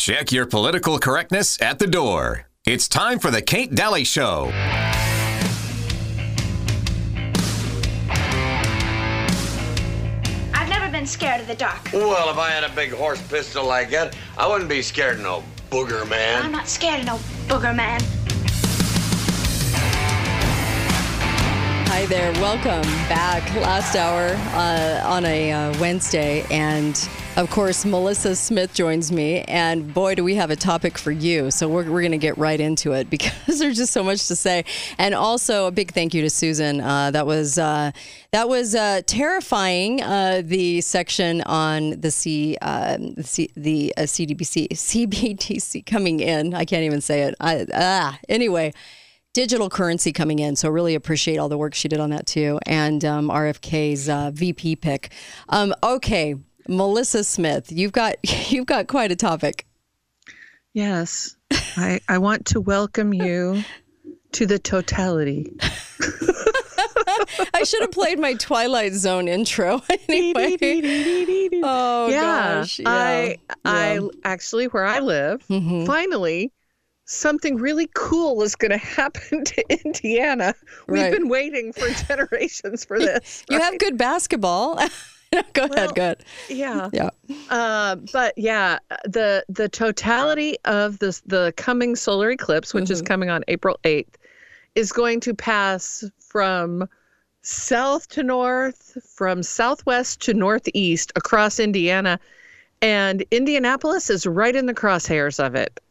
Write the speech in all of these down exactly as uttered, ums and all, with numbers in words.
Check your political correctness at the door. It's time for the Kate Daly Show. I've never been scared of the dark. Well, if I had a big horse pistol like that, I wouldn't be scared of no booger man. I'm not scared of no booger man. Hi there. Welcome back. Last hour uh, on a uh, Wednesday. And of course, Melissa Smith joins me. And boy, do we have a topic for you. So we're, we're going to get right into it because there's just so much to say. And also a big thank you to Susan. Uh, that was uh, that was uh, terrifying. Uh, the section on the C, uh, the, C, the uh, C D B C, C B D C coming in. I can't even say it. I, ah, anyway. Digital currency coming in, so really appreciate all the work she did on that too, and um, R F K's uh, V P pick. Um, okay, Melissa Smith, you've got you've got quite a topic. Yes, I I want to welcome you to the totality. I should have played my Twilight Zone intro anyway. Oh yeah, gosh, yeah, I yeah. I actually where I live, mm-hmm. finally. Something really cool is going to happen to Indiana. We've right. been waiting for generations for this. You right? have good basketball. go well, ahead, go ahead. Yeah. Yeah. Uh, but yeah, the the totality of this the coming solar eclipse, which mm-hmm. is coming on April eighth, is going to pass from south to north, from southwest to northeast across Indiana. And Indianapolis is right in the crosshairs of it.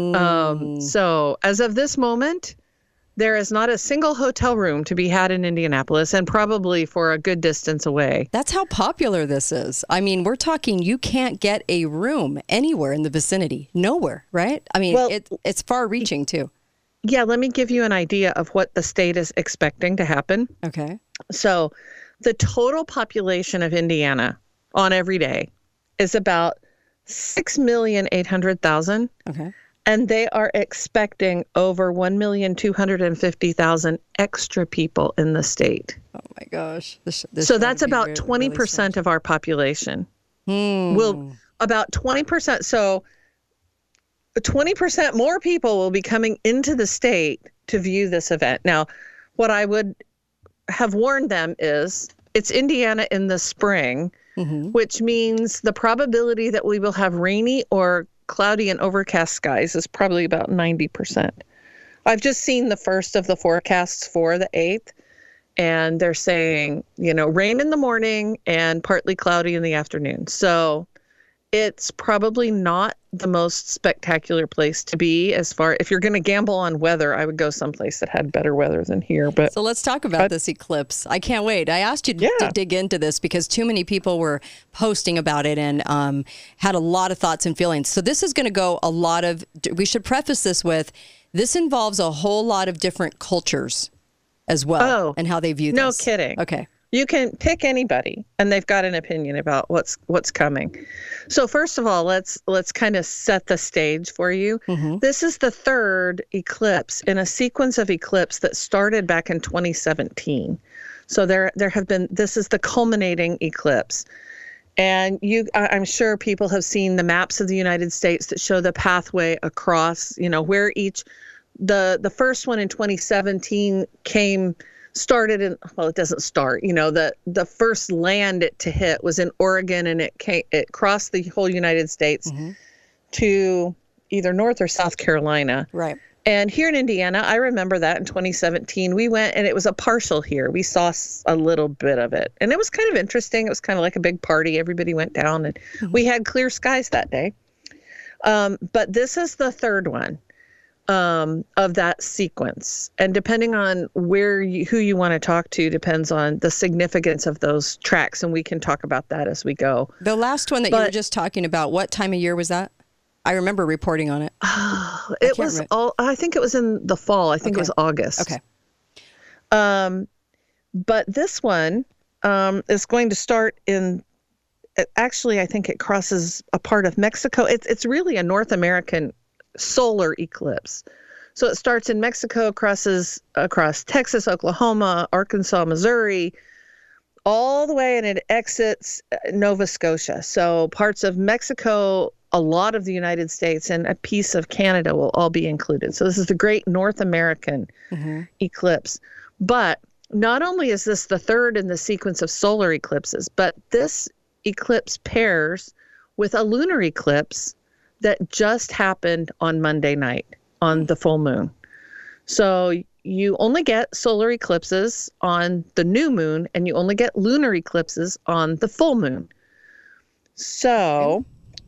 Um, so as of this moment, there is not a single hotel room to be had in Indianapolis and probably for a good distance away. That's how popular this is. I mean, we're talking you can't get a room anywhere in the vicinity. Nowhere, right? I mean, well, it, it's far reaching too. Yeah, let me give you an idea of what the state is expecting to happen. Okay. So the total population of Indiana on every day is about six million eight hundred thousand. Okay. And they are expecting over one million two hundred fifty thousand extra people in the state. Oh, my gosh. This, this so that's about really, twenty percent really of our population. Hmm. Will about twenty percent. So twenty percent more people will be coming into the state to view this event. Now, what I would have warned them is it's Indiana in the spring, mm-hmm. which means the probability that we will have rainy or cloudy and overcast skies is probably about ninety percent. I've just seen the first of the forecasts for the eighth, and they're saying, you know, rain in the morning and partly cloudy in the afternoon. So it's probably not the most spectacular place to be as far, if you're going to gamble on weather, I would go someplace that had better weather than here. But so let's talk about I, this eclipse. I can't wait. I asked you yeah. to dig into this because too many people were posting about it and um, had a lot of thoughts and feelings. So this is going to go a lot of, we should preface this with, this involves a whole lot of different cultures as well oh, and how they view no this. No kidding. Okay. You can pick anybody, and they've got an opinion about what's what's coming. So first of all, let's let's kind of set the stage for you. Mm-hmm. This is the third eclipse in a sequence of eclipse that started back in twenty seventeen. So there there have been this is the culminating eclipse. And you, I'm sure people have seen the maps of the United States that show the pathway across, you know, where each the the first one in twenty seventeen came. Started in, well, it doesn't start, you know, the, the first land it to hit was in Oregon, and it came, it crossed the whole United States mm-hmm. to either North or South Carolina. Right. And here in Indiana, I remember that in twenty seventeen, we went and it was a partial here. We saw a little bit of it, and it was kind of interesting. It was kind of like a big party. Everybody went down, and mm-hmm. we had clear skies that day. Um, but this is the third one. Um, of that sequence. And depending on where you, who you want to talk to depends on the significance of those tracks. And we can talk about that as we go. The last one that but, you were just talking about, what time of year was that? I remember reporting on it. Oh, it was remember. all, I think it was in the fall. I think okay. it was August. Okay. Um, but this one um, is going to start in, actually, I think it crosses a part of Mexico. It's It's really a North American solar eclipse. So it starts in Mexico, crosses across Texas, Oklahoma, Arkansas, Missouri, all the way, and it exits Nova Scotia. So parts of Mexico a lot of the United States and a piece of Canada will all be included. So this is the Great North American mm-hmm. eclipse. But not only is this the third in the sequence of solar eclipses, but this eclipse pairs with a lunar eclipse that just happened on Monday night on the full moon. So you only get solar eclipses on the new moon, and you only get lunar eclipses on the full moon. So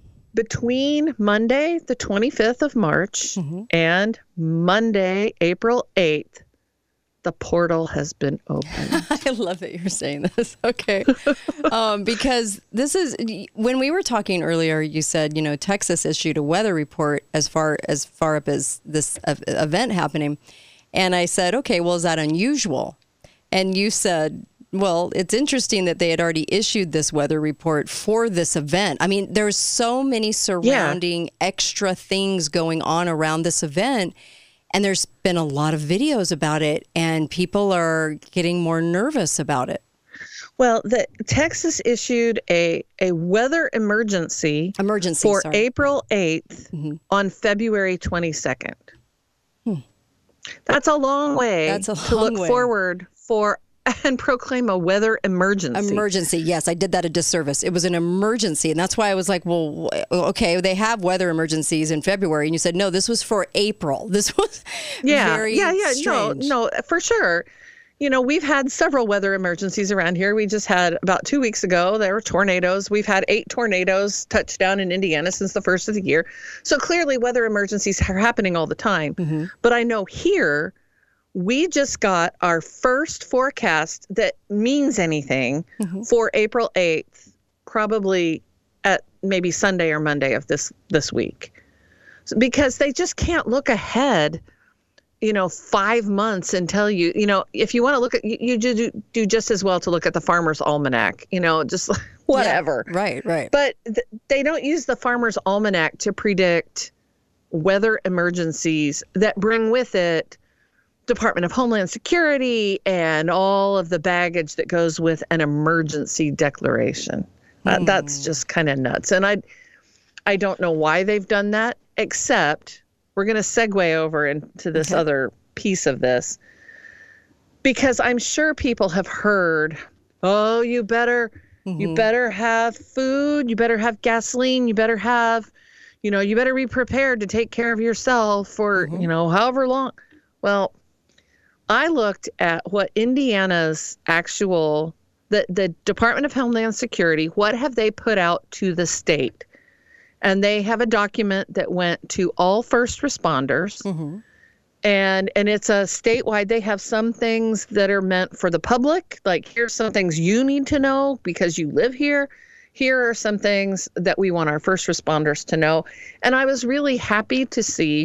between Monday, the twenty-fifth of March, mm-hmm. and Monday, April eighth, the portal has been opened. I love that you're saying this. Okay. um, because this is, when we were talking earlier, you said, you know, Texas issued a weather report as far as far up as this event happening. And I said, okay, well, is that unusual? And you said, well, it's interesting that they had already issued this weather report for this event. I mean, there's so many surrounding yeah. extra things going on around this event. And there's been a lot of videos about it, and people are getting more nervous about it. Well, the, Texas issued a, a weather emergency, emergency for sorry. April eighth mm-hmm. on February twenty-second. Hmm. That's a long way That's a to long look way. forward for and proclaim a weather emergency. Emergency, yes. I did that a disservice. It was an emergency. And that's why I was like, well, okay, they have weather emergencies in February. And you said, no, this was for April. This was yeah, very yeah, yeah. strange. No, no, for sure. You know, we've had several weather emergencies around here. We just had about two weeks ago, there were tornadoes. We've had eight tornadoes touch down in Indiana since the first of the year. So clearly weather emergencies are happening all the time. Mm-hmm. But I know here, we just got our first forecast that means anything mm-hmm. for April eighth, probably at maybe Sunday or Monday of this, this week. So, because they just can't look ahead, you know, five months and tell you, you know, if you want to look at, you, you do, do just as well to look at the Farmer's Almanac, you know, just whatever. Yeah, right, right. But th- they don't use the Farmer's Almanac to predict weather emergencies that bring with it Department of Homeland Security and all of the baggage that goes with an emergency declaration. Mm. Uh, that's just kind of nuts. And I, I don't know why they've done that, except we're going to segue over into this okay. other piece of this, because I'm sure people have heard, oh, you better, mm-hmm. you better have food, you better have gasoline, you better have, you know, you better be prepared to take care of yourself for, mm-hmm. you know, however long. Well, I looked at what Indiana's actual, the, the Department of Homeland Security, what have they put out to the state? And they have a document that went to all first responders. Mm-hmm. And and it's a statewide, they have some things that are meant for the public. Like, here's some things you need to know because you live here. Here are some things that we want our first responders to know. And I was really happy to see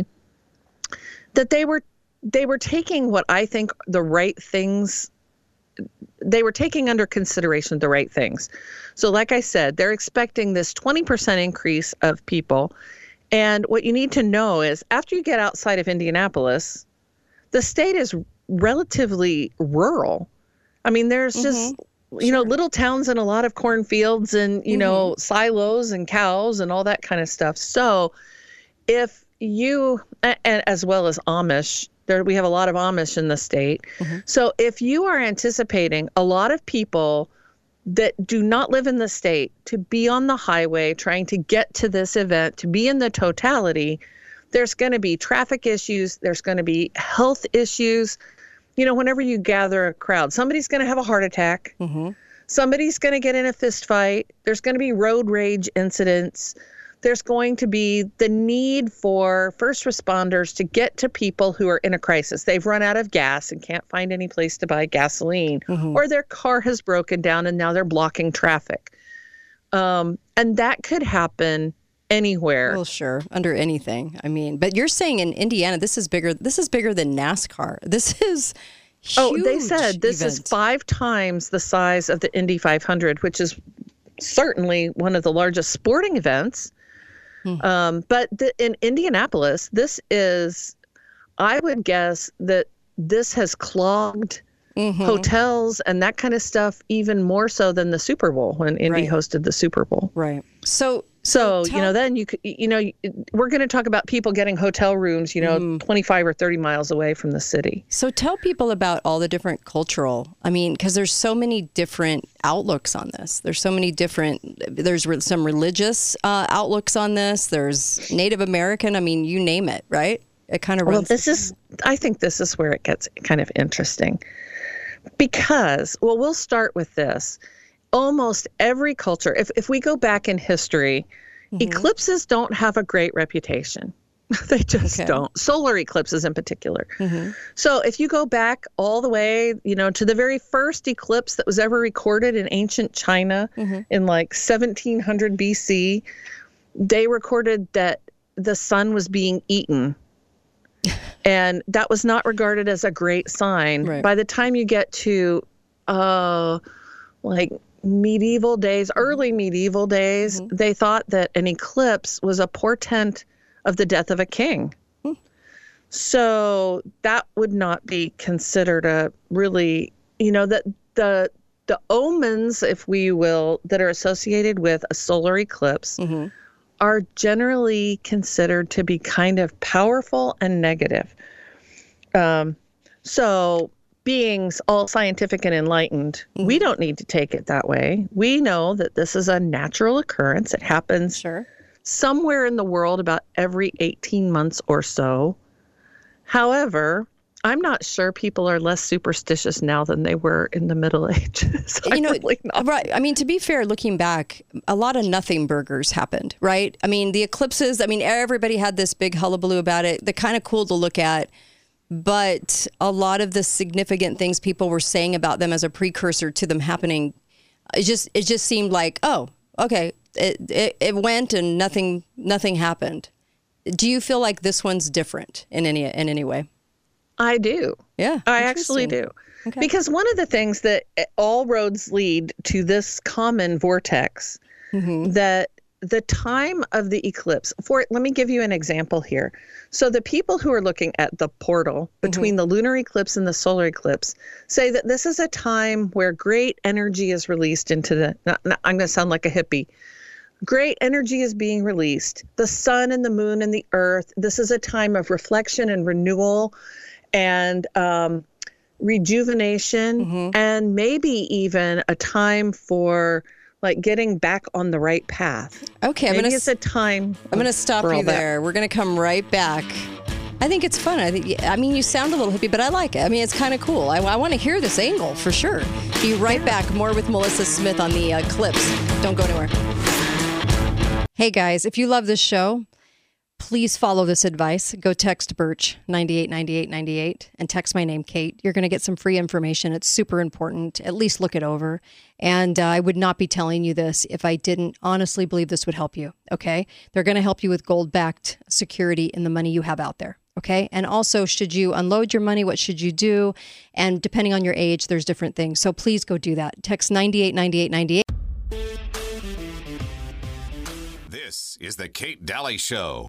that they were they were taking what I think the right things, they were taking under consideration the right things. So like I said, they're expecting this twenty percent increase of people. And what you need to know is after you get outside of Indianapolis, the state is relatively rural. I mean, there's mm-hmm. just, you sure. know, little towns and a lot of cornfields and, you mm-hmm. know, silos and cows and all that kind of stuff. So if you, and as well as Amish, there, we have a lot of Amish in the state. Mm-hmm. So if you are anticipating a lot of people that do not live in the state to be on the highway trying to get to this event, to be in the totality, there's going to be traffic issues. There's going to be health issues. You know, whenever you gather a crowd, somebody's going to have a heart attack. Mm-hmm. Somebody's going to get in a fist fight. There's going to be road rage incidents. There's going to be the need for first responders to get to people who are in a crisis. They've run out of gas and can't find any place to buy gasoline, mm-hmm. or their car has broken down and now they're blocking traffic. Um, and that could happen anywhere. Well, sure, under anything. I mean, but you're saying in Indiana, this is bigger. This is bigger than NASCAR. This is huge. Oh, they said this event. is five times the size of the Indy five hundred, which is certainly one of the largest sporting events. Um, but the, in Indianapolis, this is, I would guess that this has clogged mm-hmm. hotels and that kind of stuff even more so than the Super Bowl when Indy right. hosted the Super Bowl. Right. So, So, tell- you know, then you could, you know, we're going to talk about people getting hotel rooms, you know, mm. twenty-five or thirty miles away from the city. So tell people about all the different cultural, I mean, because there's so many different outlooks on this. There's so many different, there's re- some religious uh, outlooks on this. There's Native American. I mean, you name it, right? It kind of runs. Well, this is, I think this is where it gets kind of interesting because, well, we'll start with this. Almost every culture, if, if we go back in history, mm-hmm. eclipses don't have a great reputation. They just okay. don't. Solar eclipses in particular. Mm-hmm. So if you go back all the way, you know, to the very first eclipse that was ever recorded in ancient China mm-hmm. in like seventeen hundred B C, they recorded that the sun was being eaten. And that was not regarded as a great sign. Right. By the time you get to, uh, like, medieval days, early medieval days, mm-hmm. they thought that an eclipse was a portent of the death of a king. Mm. So that would not be considered a really, you know, that the the omens, if we will, that are associated with a solar eclipse mm-hmm. are generally considered to be kind of powerful and negative. Um, so beings all scientific and enlightened, mm-hmm. we don't need to take it that way. We know that this is a natural occurrence. It happens sure. somewhere in the world about every eighteen months or so. However, I'm not sure people are less superstitious now than they were in the Middle Ages. You know, really not. Right. I mean, to be fair, looking back, a lot of nothing burgers happened, right? I mean, the eclipses, I mean, everybody had this big hullabaloo about it. They're kind of cool to look at. But a lot of the significant things people were saying about them as a precursor to them happening, it just it just seemed like, oh, okay, it it, it went and nothing nothing happened. Do you feel like this one's different in any in any way? I do. Yeah, I actually do. Okay. Because one of the things that all roads lead to this common vortex mm-hmm. that the time of the eclipse, for let me give you an example here. So the people who are looking at the portal between mm-hmm. the lunar eclipse and the solar eclipse say that this is a time where great energy is released into the, not, not, I'm going to sound like a hippie. Great energy is being released. The sun and the moon and the earth. This is a time of reflection and renewal and um, rejuvenation mm-hmm. and maybe even a time for like getting back on the right path. Okay, I'm Maybe gonna. It's a time. I'm gonna stop you there. That. We're gonna come right back. I think it's fun. I think. I mean, you sound a little hippie, but I like it. I mean, it's kind of cool. I, I want to hear this angle for sure. Be right back. More with Melissa Smith on the uh, clips. Don't go anywhere. Hey guys, if you love this show, please follow this advice. Go text Birch ninety-eight ninety-eight ninety-eight and text my name, Kate. You're going to get some free information. It's super important. At least look it over. And uh, I would not be telling you this if I didn't honestly believe this would help you. Okay. They're going to help you with gold-backed security in the money you have out there. Okay. And also, should you unload your money, what should you do? And depending on your age, there's different things. So please go do that. Text ninety-eight ninety-eight ninety-eight. This is the Kate Daly Show.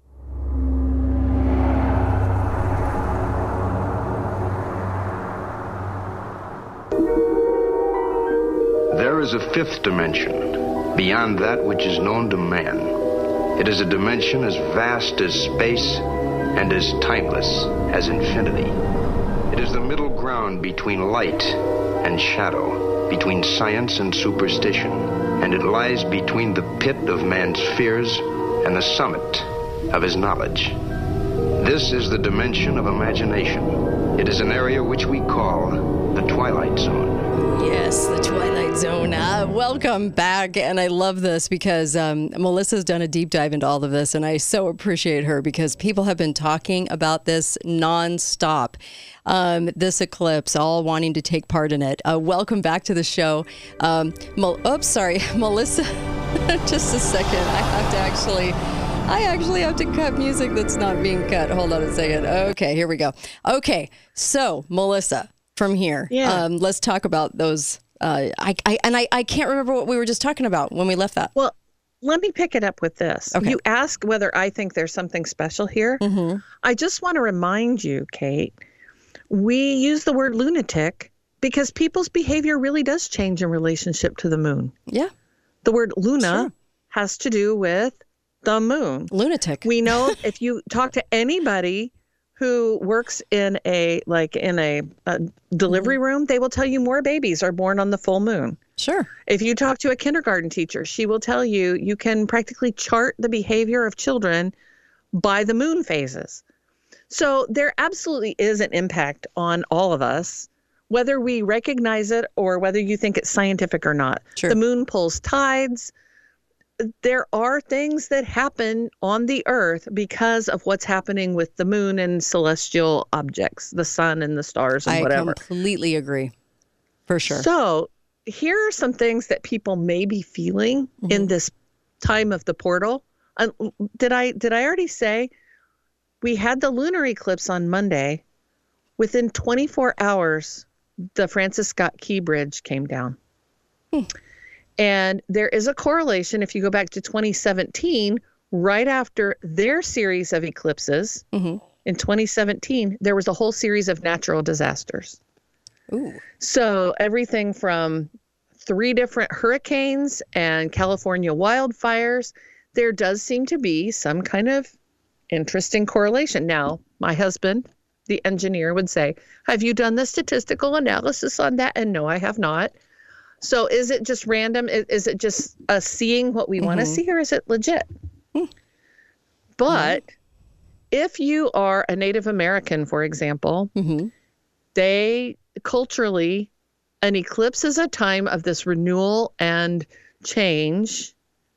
There is a fifth dimension, beyond that which is known to man. It is a dimension as vast as space and as timeless as infinity. It is the middle ground between light and shadow, between science and superstition, and it lies between the pit of man's fears and the summit of his knowledge. This is the dimension of imagination. It is an area which we call the Twilight Zone. Yes, the Twilight Zone. Uh, welcome back. And I love this because um, Melissa's done a deep dive into all of this. And I so appreciate her because people have been talking about this nonstop. Um, this eclipse, all wanting to take part in it. Uh, welcome back to the show. Um, Mel- oops, sorry, Melissa. Just a second. I have to actually... I actually have to cut music that's not being cut. Hold on a second. Okay, here we go. Okay, so Melissa, from here, yeah. um, let's talk about those. Uh, I, I and I, I can't remember what we were just talking about when we left that. Well, let me pick it up with this. Okay. You ask whether I think there's something special here. Mm-hmm. I just want to remind you, Kate, we use the word lunatic because people's behavior really does change in relationship to the moon. Yeah. The word luna sure. has to do with the moon. Lunatic. We know if you talk to anybody who works in a like in a, a delivery mm-hmm. room, they will tell you more babies are born on the full moon. Sure. If you talk to a kindergarten teacher, she will tell you you can practically chart the behavior of children by the moon phases. So there absolutely is an impact on all of us, whether we recognize it or whether you think it's scientific or not. Sure. The moon pulls tides. There are things that happen on the earth because of what's happening with the moon and celestial objects, the sun and the stars and I whatever. I completely agree. For sure. So here are some things that people may be feeling mm-hmm. in this time of the portal. Uh, did I did I already say we had the lunar eclipse on Monday? Within twenty-four hours, the Francis Scott Key Bridge came down. Hmm. And there is a correlation. If you go back to twenty seventeen, right after their series of eclipses, mm-hmm. in twenty seventeen, there was a whole series of natural disasters. Ooh. So everything from three different hurricanes and California wildfires, there does seem to be some kind of interesting correlation. Now, my husband, the engineer, would say, have you done the statistical analysis on that? And no, I have not. So is it just random? Is, is it just us seeing what we mm-hmm. want to see, or is it legit? Mm. But mm-hmm. if you are a Native American, for example, mm-hmm. they culturally, an eclipse is a time of this renewal and change.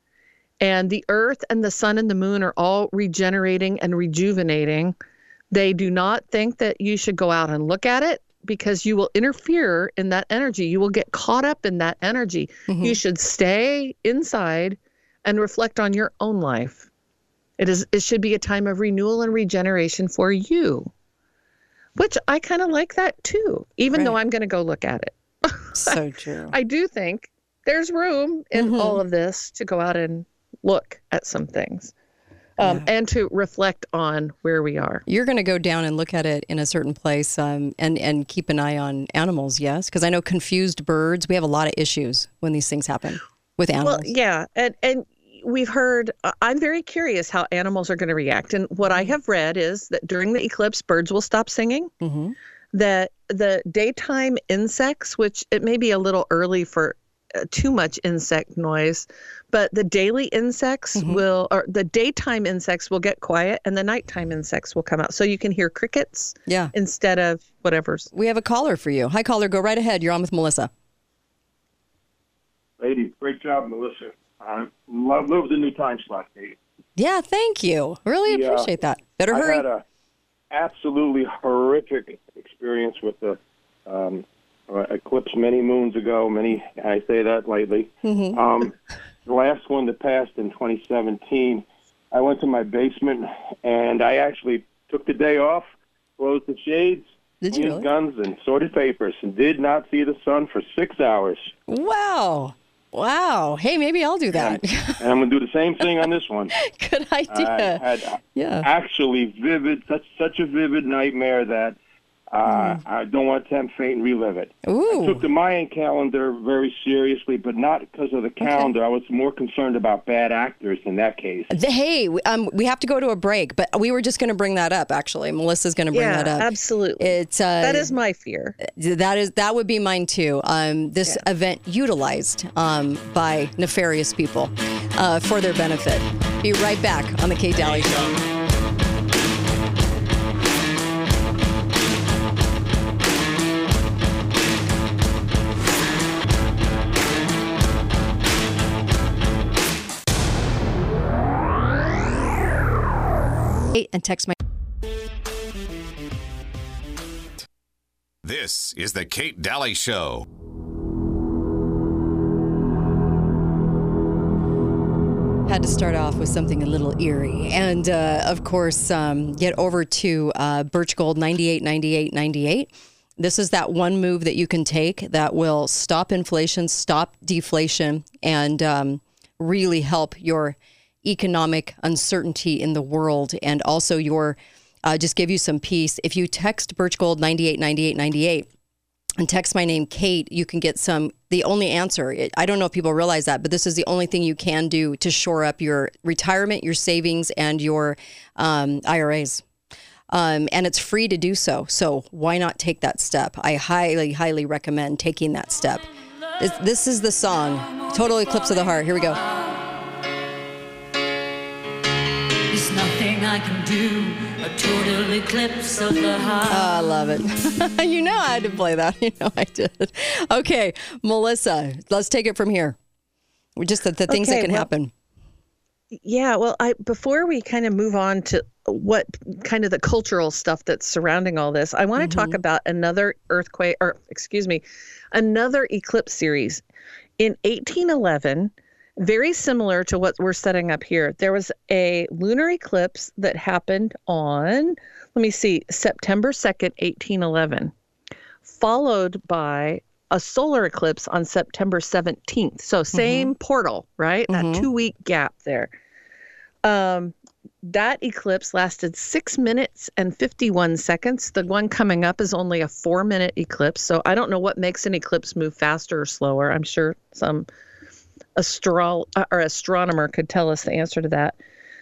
And the earth and the sun and the moon are all regenerating and rejuvenating. They do not think that you should go out and look at it, because you will interfere in that energy. You will get caught up in that energy. Mm-hmm. You should stay inside and reflect on your own life. It is. It should be a time of renewal and regeneration for you, which I kind of like that too, even right. though I'm going to go look at it. So true. I do think there's room in mm-hmm. all of this to go out and look at some things. Um, yeah. And to reflect on where we are. You're going to go down and look at it in a certain place um, and, and keep an eye on animals, yes? Because I know confused birds, we have a lot of issues when these things happen with animals. Well, yeah. And, and we've heard, uh, I'm very curious how animals are going to react. And what I have read is that during the eclipse, birds will stop singing. Mm-hmm. That the daytime insects, which it may be a little early for uh, too much insect noise, but the daily insects mm-hmm. will, or the daytime insects will get quiet and the nighttime insects will come out. So you can hear crickets yeah. instead of whatever's. We have a caller for you. Hi, caller. Go right ahead. You're on with Melissa. Lady, great job, Melissa. I love, love the new time slot, Kate. Yeah, thank you. Really yeah, appreciate that. Better I hurry. I had an absolutely horrific experience with the um, eclipse many moons ago. Many, I say that lightly. Mm-hmm. Um, the last one that passed in twenty seventeen, I went to my basement and I actually took the day off, closed the shades, did you really? guns, and sorted papers, and did not see the sun for six hours. Wow. Wow. Hey, maybe I'll do that. And, and I'm going to do the same thing on this one. Good idea. I had yeah. actually vivid, such such a vivid nightmare that uh, mm. I don't want to tempt fate and relive it. Ooh. I took the Mayan calendar very seriously, but not because of the calendar. Okay. I was more concerned about bad actors in that case. The, hey, um, we have to go to a break, but we were just going to bring that up, actually. Melissa's going to bring yeah, that up. Absolutely. It's, uh, that is my fear. That is that would be mine, too. Um, this yeah. event utilized um, by nefarious people uh, for their benefit. Be right back on The Kate Daly Show. And text my. This is the Kate Daly Show. Had to start off with something a little eerie, and uh, of course, um, get over to uh, Birch Gold ninety-eight ninety-eight ninety-eight. This is that one move that you can take that will stop inflation, stop deflation, and um, really help your economic uncertainty in the world, and also your uh, just give you some peace. If you text Birch Gold ninety-eight ninety-eight ninety-eight, and text my name, Kate, you can get some, the only answer. It, I don't know if people realize that, but this is the only thing you can do to shore up your retirement, your savings, and your um, I R As. Um, and it's free to do so. So why not take that step? I highly, highly recommend taking that step. This, this is the song, Total Eclipse of the Heart. Here we go. There's nothing I can do, a total eclipse of the heart. Oh, I love it. You know I had to play that. You know I did. Okay, Melissa, let's take it from here. Just the, the things Okay, that can well, happen. Yeah, well, I before we kind of move on to what kind of the cultural stuff that's surrounding all this, I want to talk about another earthquake, or excuse me, another eclipse series. In eighteen eleven, very similar to what we're setting up here, there was a lunar eclipse that happened on, let me see, September second, eighteen eleven, followed by a solar eclipse on September seventeenth. So same mm-hmm. portal, right? Mm-hmm. That two-week gap there. Um, that eclipse lasted six minutes and fifty-one seconds. The one coming up is only a four-minute eclipse. So I don't know what makes an eclipse move faster or slower. I'm sure some astro- or astronomer could tell us the answer to that.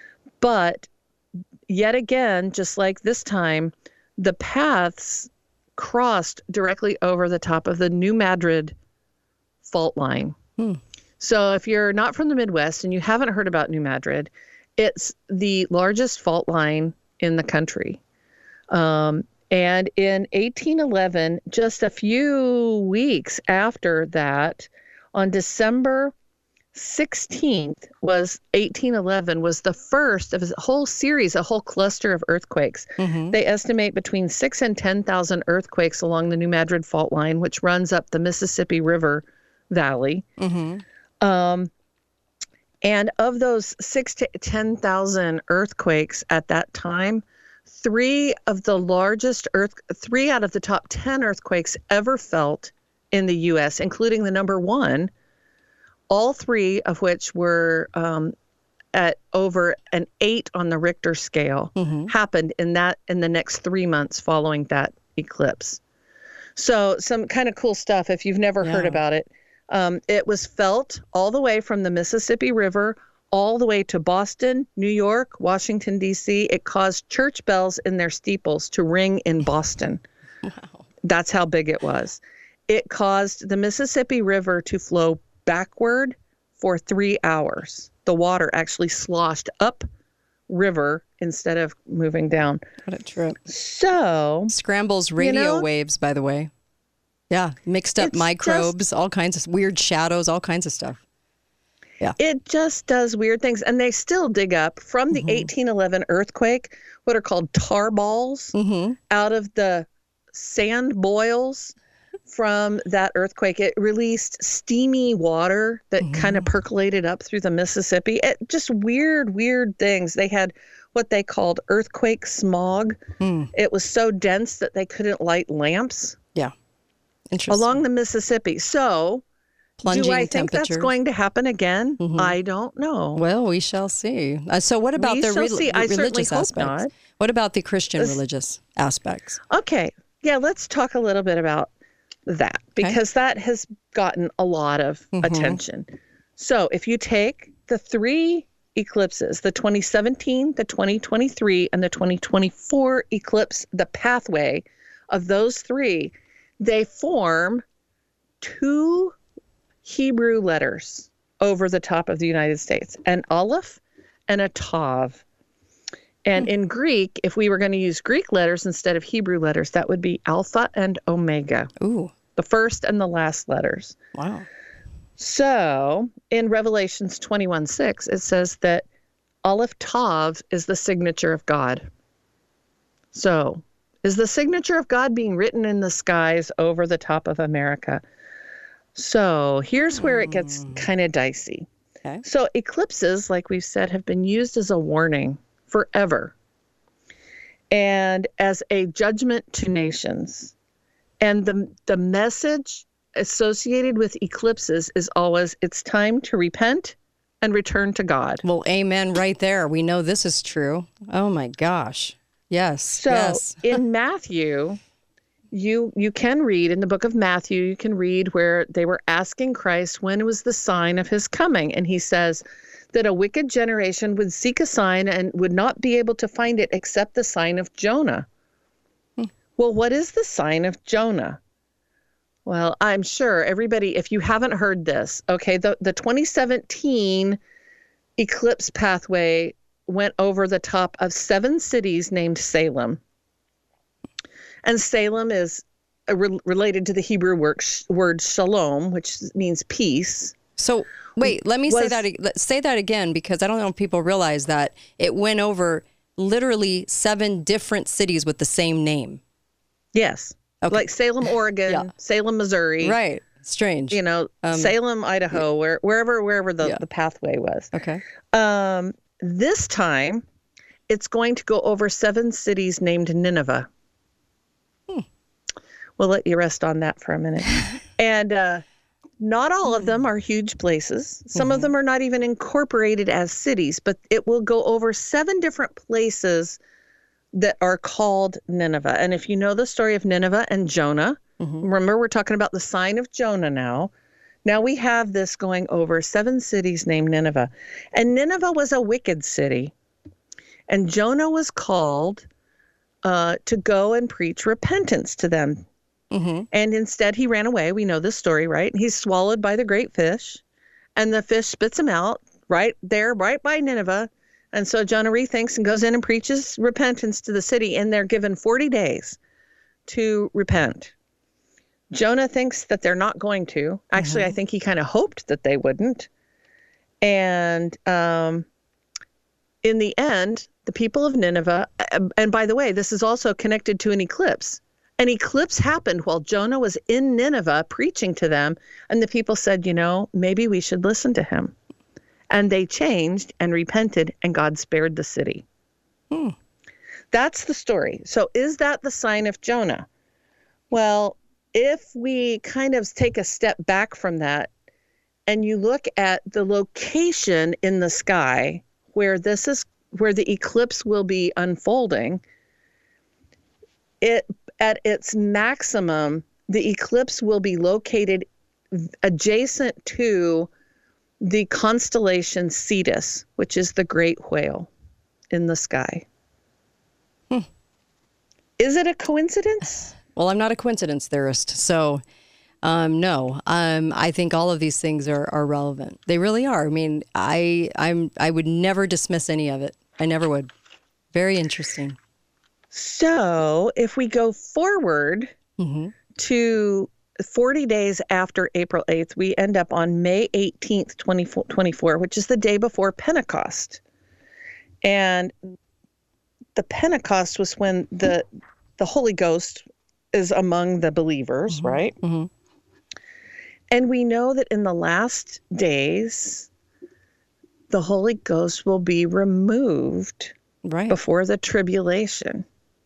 But yet again, just like this time, the paths crossed directly over the top of the New Madrid fault line. Hmm. So if you're not from the Midwest and you haven't heard about New Madrid, it's the largest fault line in the country. Um, and in eighteen eleven, just a few weeks after that, on December sixteenth was eighteen eleven was the first of a whole series, a whole cluster of earthquakes. Mm-hmm. They estimate between six and ten thousand earthquakes along the New Madrid fault line, which runs up the Mississippi River Valley. Mm-hmm. Um, and of those six to ten thousand earthquakes at that time, three of the largest earth, three out of the top ten earthquakes ever felt in the U S, including the number one. All three of which were um, at over an eight on the Richter scale, mm-hmm. happened in that in the next three months following that eclipse. So some kind of cool stuff if you've never yeah. heard about it. Um, it was felt all the way from the Mississippi River all the way to Boston, New York, Washington, D C. It caused church bells in their steeples to ring in Boston. Wow. That's how big it was. It caused the Mississippi River to flow backward for three hours. The water actually sloshed up river instead of moving down. What a trip. So scrambles radio you know, waves, by the way. Yeah, mixed up microbes, just, all kinds of weird shadows, all kinds of stuff. Yeah. It just does weird things. And they still dig up from the mm-hmm. eighteen eleven earthquake what are called tar balls mm-hmm. out of the sand boils from that earthquake. It released steamy water that mm-hmm. kind of percolated up through the Mississippi. It, just weird, weird things. They had what they called earthquake smog. Mm. It was so dense that they couldn't light lamps. Yeah. Interesting. Along the Mississippi. So, plunging do I think that's going to happen again? Mm-hmm. I don't know. Well, we shall see. Uh, so what about we the, re- the I religious hope aspects? Not. What about the Christian this, religious aspects? Okay. Yeah, let's talk a little bit about that because okay. that has gotten a lot of mm-hmm. attention. So if you take the three eclipses, the twenty seventeen, the twenty twenty-three, and the twenty twenty-four eclipse, the pathway of those three, they form two Hebrew letters over the top of the United States, an aleph and a tav. And mm. in Greek, if we were going to use Greek letters instead of Hebrew letters, that would be alpha and omega. Ooh. The first and the last letters. Wow. So in Revelations twenty-one six, it says that aleph tav is the signature of God. So is the signature of God being written in the skies over the top of America? So here's where it gets kind of dicey. Okay. So eclipses, like we've said, have been used as a warning forever and as a judgment to nations. And the the message associated with eclipses is always, it's time to repent and return to God. Well, amen right there. We know this is true. Oh my gosh. Yes. So yes. in Matthew, you you can read in the book of Matthew, you can read where they were asking Christ when was the sign of his coming. And he says that a wicked generation would seek a sign and would not be able to find it except the sign of Jonah. Hmm. Well, what is the sign of Jonah? Well, I'm sure everybody, if you haven't heard this, okay, the, the twenty seventeen eclipse pathway went over the top of seven cities named Salem. And Salem is uh, re- related to the Hebrew word, sh- word shalom, which means peace. So wait, let me was, say that say that again, because I don't know if people realize that it went over literally seven different cities with the same name. Yes. Okay. Like Salem, Oregon, yeah. Salem, Missouri. Right. Strange. You know, um, Salem, Idaho, yeah. where, wherever wherever the, yeah. the pathway was. Okay. Um, this time, it's going to go over seven cities named Nineveh. Hmm. We'll let you rest on that for a minute. And uh, not all of them are huge places. Some mm-hmm. of them are not even incorporated as cities, but it will go over seven different places that are called Nineveh. And if you know the story of Nineveh and Jonah, mm-hmm. remember we're talking about the sign of Jonah now. Now we have this going over seven cities named Nineveh. And Nineveh was a wicked city. And Jonah was called uh, to go and preach repentance to them. Mm-hmm. And instead he ran away. We know this story, right? He's swallowed by the great fish. And the fish spits him out right there, right by Nineveh. And so Jonah rethinks and goes in and preaches repentance to the city. And they're given forty days to repent. Jonah thinks that they're not going to. Actually, mm-hmm. I think he kind of hoped that they wouldn't. And um, in the end, the people of Nineveh, and by the way, this is also connected to an eclipse. An eclipse happened while Jonah was in Nineveh preaching to them. And the people said, you know, maybe we should listen to him. And they changed and repented, and God spared the city. Hmm. That's the story. So is that the sign of Jonah? Well, if we kind of take a step back from that and you look at the location in the sky where this is, where the eclipse will be unfolding, it at its maximum, the eclipse will be located adjacent to the constellation Cetus, which is the great whale in the sky. Hmm. Is it a coincidence? Well, I'm not a coincidence theorist, so um, no. Um, I think all of these things are, are relevant. They really are. I mean, I I'm I would never dismiss any of it. I never would. Very interesting. So if we go forward mm-hmm. to forty days after April eighth, we end up on May eighteenth, twenty twenty-four, which is the day before Pentecost. And the Pentecost was when the the Holy Ghost is among the believers, mm-hmm. right? Mm-hmm. And we know that in the last days, the Holy Ghost will be removed right. before the tribulation.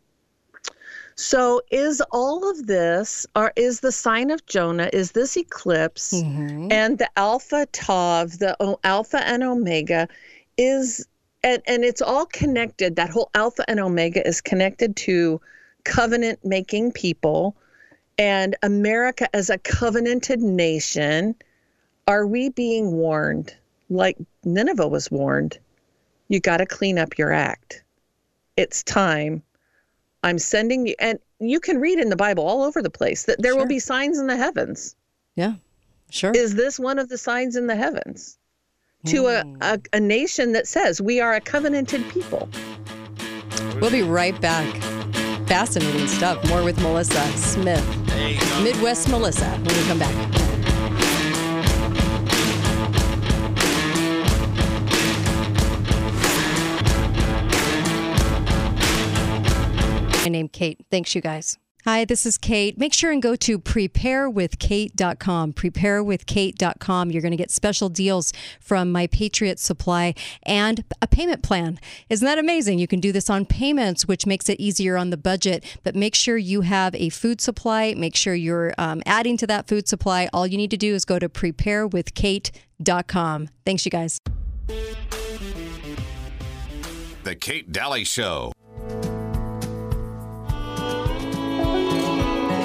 So is all of this, or is the sign of Jonah, is this eclipse mm-hmm. and the Alpha Tav, the o- Alpha and Omega is, and, and it's all connected, that whole Alpha and Omega is connected to covenant-making people and America as a covenanted nation. Are we being warned, like Nineveh was warned, you got to clean up your act. It's time. I'm sending you, and you can read in the Bible all over the place that there sure. will be signs in the heavens. Yeah, sure. Is this one of the signs in the heavens? Mm. To a, a, a nation that says we are a covenanted people. We'll be right back. Fascinating stuff. More with Melissa Smith. Midwest Melissa when we come back. My name's Kate. Thanks, you guys. Hi, this is Kate. Make sure and go to prepare with kate dot com. prepare with kate dot com. You're going to get special deals from My Patriot Supply and a payment plan. Isn't that amazing? You can do this on payments, which makes it easier on the budget. But make sure you have a food supply. Make sure you're um, adding to that food supply. All you need to do is go to prepare with kate dot com. Thanks, you guys. The Kate Daly Show.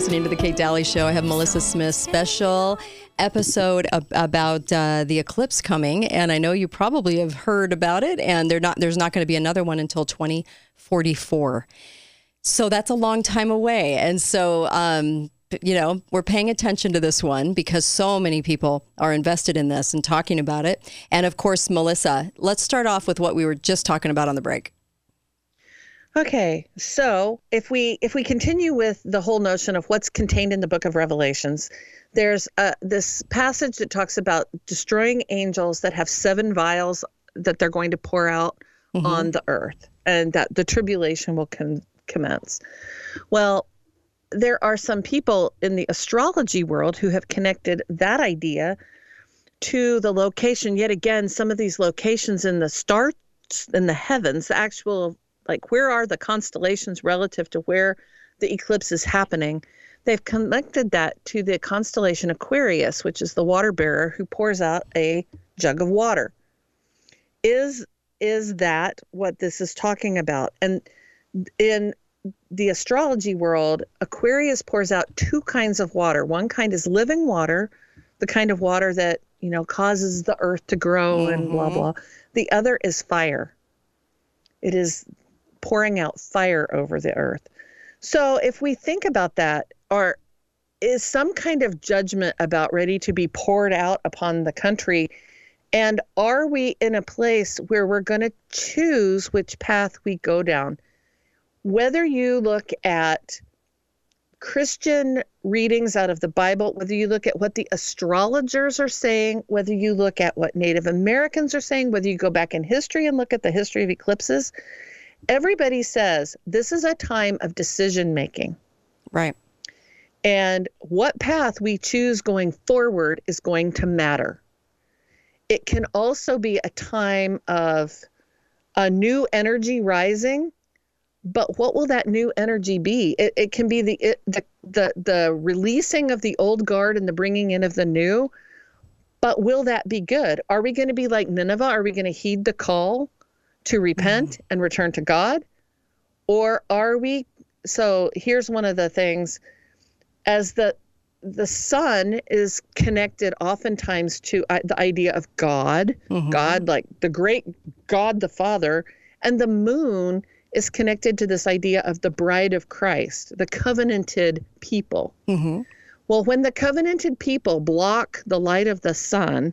listening to The Kate Daly Show. I have Melissa Smith's special episode ab- about uh, the eclipse coming, and I know you probably have heard about it, and they're not, there's not going to be another one until twenty forty-four. So that's a long time away. And so, um, you know, we're paying attention to this one because so many people are invested in this and talking about it. And of course, Melissa, let's start off with what we were just talking about on the break. Okay, so if we if we continue with the whole notion of what's contained in the book of Revelations, there's uh, this passage that talks about destroying angels that have seven vials that they're going to pour out mm-hmm. on the earth, and that the tribulation will com- commence. Well, there are some people in the astrology world who have connected that idea to the location. Yet again, some of these locations in the stars in the heavens, the actual like where are the constellations relative to where the eclipse is happening? They've connected that to the constellation Aquarius, which is the water bearer who pours out a jug of water. Is is that what this is talking about? And in the astrology world, Aquarius pours out two kinds of water. One kind is living water, the kind of water that, you know, causes the earth to grow mm-hmm. and blah, blah. The other is fire. It is pouring out fire over the earth. So if we think about that, or is some kind of judgment about ready to be poured out upon the country? And are we in a place where we're going to choose which path we go down? Whether you look at Christian readings out of the Bible, whether you look at what the astrologers are saying, whether you look at what Native Americans are saying, whether you go back in history and look at the history of eclipses, everybody says this is a time of decision making. Right. And what path we choose going forward is going to matter. It can also be a time of a new energy rising, but what will that new energy be? It, it can be the, it, the the the releasing of the old guard and the bringing in of the new, but will that be good? Are we going to be like Nineveh? Are we going to heed the call to repent mm-hmm. and return to God? Or are we, so here's one of the things, as the the sun is connected oftentimes to uh, the idea of God, mm-hmm. God, like the great God the Father, and the moon is connected to this idea of the bride of Christ, the covenanted people. Mm-hmm. Well, when the covenanted people block the light of the sun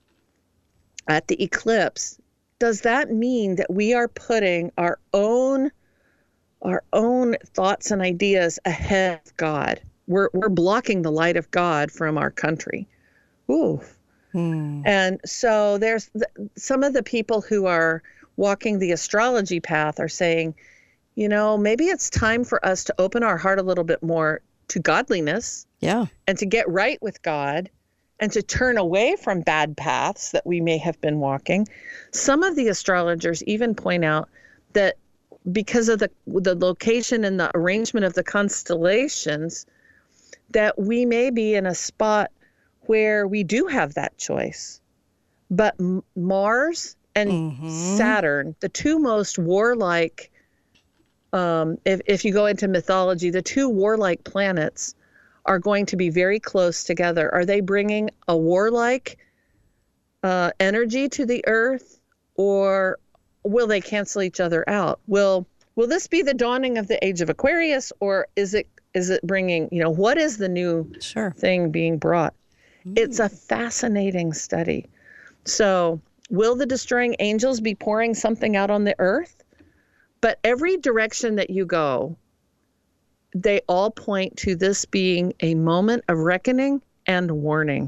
at the eclipse, does that mean that we are putting our own our own thoughts and ideas ahead of God? We're we're blocking the light of God from our country. Ooh. Hmm. And so there's the, some of the people who are walking the astrology path are saying, you know, maybe it's time for us to open our heart a little bit more to godliness. Yeah. And to get right with God and to turn away from bad paths that we may have been walking. Some of the astrologers even point out that because of the the location and the arrangement of the constellations, that we may be in a spot where we do have that choice. But M- Mars and mm-hmm. Saturn, the two most warlike, um, if, if you go into mythology, the two warlike planets are going to be very close together. Are they bringing a warlike uh, energy to the earth, or will they cancel each other out? Will will this be the dawning of the age of Aquarius, or is it is it bringing, you know, what is the new sure. thing being brought? Mm. It's a fascinating study. So will the destroying angels be pouring something out on the earth? But every direction that you go, they all point to this being a moment of reckoning and warning.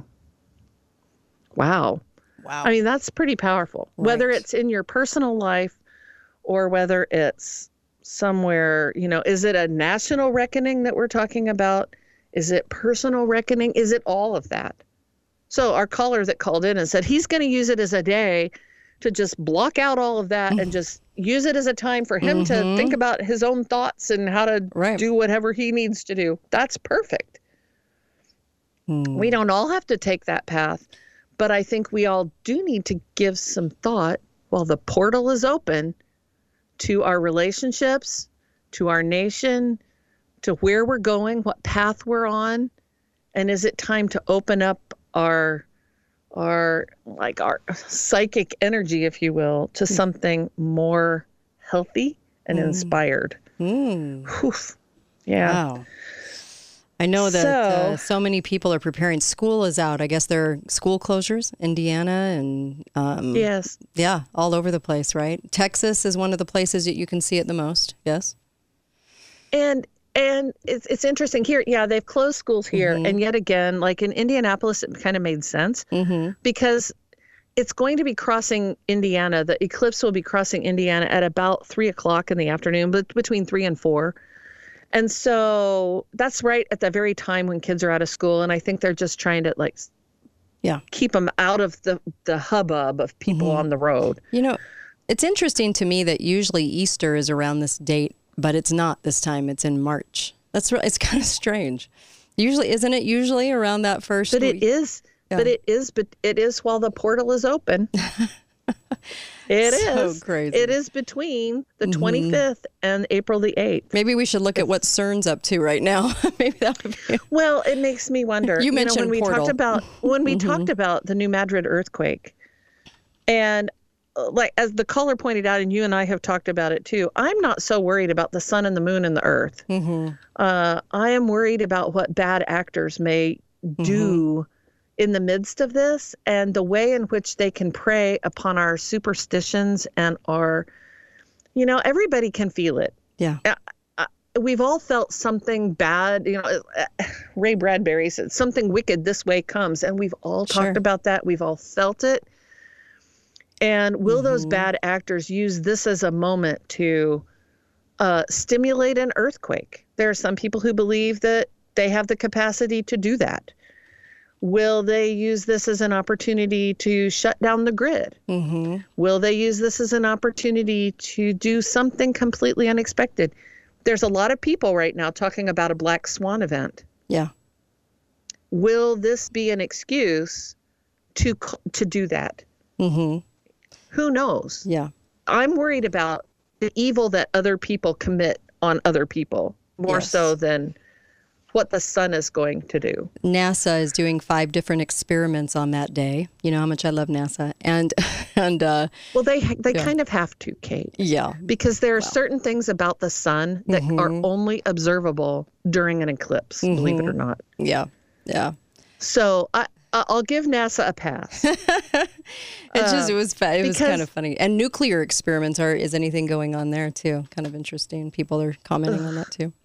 Wow. Wow. I mean, that's pretty powerful. Right. Whether it's in your personal life or whether it's somewhere, you know, is it a national reckoning that we're talking about? Is it personal reckoning? Is it all of that? So our caller that called in and said he's going to use it as a day to just block out all of that and just use it as a time for him mm-hmm. to think about his own thoughts and how to right. do whatever he needs to do. That's perfect. Hmm. We don't all have to take that path, but I think we all do need to give some thought while the portal is open to our relationships, to our nation, to where we're going, what path we're on, and is it time to open up our our like our psychic energy, if you will, to something more healthy and mm. inspired. Mm. Oof. Yeah. Wow. I know that so, uh, so many people are preparing. School is out. I guess there are school closures, Indiana and um, yes, yeah, all over the place, right? Texas is one of the places that you can see it the most. Yes. And and it's it's interesting here. Yeah, they've closed schools here, mm-hmm. and yet again, like in Indianapolis, it kind of made sense mm-hmm. because it's going to be crossing Indiana. The eclipse will be crossing Indiana at about three o'clock in the afternoon, but between three and four. And so that's right at the very time when kids are out of school. And I think they're just trying to like, yeah, keep them out of the, the hubbub of people mm-hmm. on the road. You know, it's interesting to me that usually Easter is around this date, but it's not this time. It's in March. That's re- it's kind of strange. Usually, isn't it usually around that first But week? it is. Yeah. But it is. But it is while the portal is open. It so is. Crazy. It is between the mm-hmm. twenty-fifth and April the eighth. Maybe we should look at what CERN's up to right now. Maybe that would be. Well, it makes me wonder. You, you mentioned know, when we portal. talked about when we mm-hmm. talked about the New Madrid earthquake, and uh, like as the caller pointed out, and you and I have talked about it too. I'm not so worried about the sun and the moon and the earth. Mm-hmm. Uh, I am worried about what bad actors may do. Mm-hmm. in the midst of this, and the way in which they can prey upon our superstitions and our, you know, everybody can feel it. Yeah. Uh, uh, we've all felt something bad. You know, uh, Ray Bradbury said, something wicked this way comes. And we've all Sure. talked about that. We've all felt it. And will mm-hmm. those bad actors use this as a moment to uh, stimulate an earthquake? There are some people who believe that they have the capacity to do that. Will they use this as an opportunity to shut down the grid? Mm-hmm. Will they use this as an opportunity to do something completely unexpected? There's a lot of people right now talking about a black swan event. Yeah. Will this be an excuse to to do that? Mm-hmm. Who knows? Yeah. I'm worried about the evil that other people commit on other people more yes. so than what the sun is going to do. NASA is doing five different experiments on that day. You know how much I love NASA. And, and uh, well, they they yeah. kind of have to, Kate. Yeah. Because there are well. certain things about the sun that mm-hmm. are only observable during an eclipse, mm-hmm. believe it or not. Yeah. Yeah. So I, I'll give NASA a pass. It just, it was, it was because, kind of funny. And nuclear experiments are, is anything going on there too? Kind of interesting. People are commenting ugh. on that too.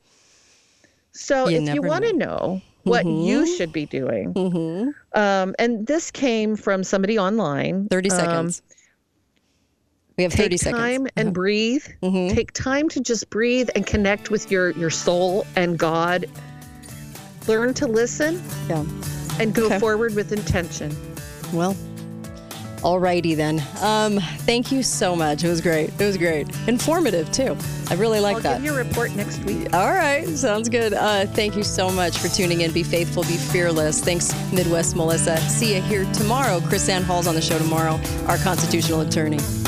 So you if you want to know. know what mm-hmm. you should be doing, mm-hmm. um, and this came from somebody online. thirty seconds. Um, we have thirty take seconds. Take time and uh-huh. breathe. Mm-hmm. Take time to just breathe and connect with your, your soul and God. Learn to listen. Yeah. And go okay. forward with intention. Well, all righty then. Um, thank you so much. It was great. It was great. Informative, too. I really like I'll that. I'll give you a report next week. All right. Sounds good. Uh, thank you so much for tuning in. Be faithful, be fearless. Thanks, Midwest Melissa. See you here tomorrow. Chris Ann Hall's on the show tomorrow, our constitutional attorney.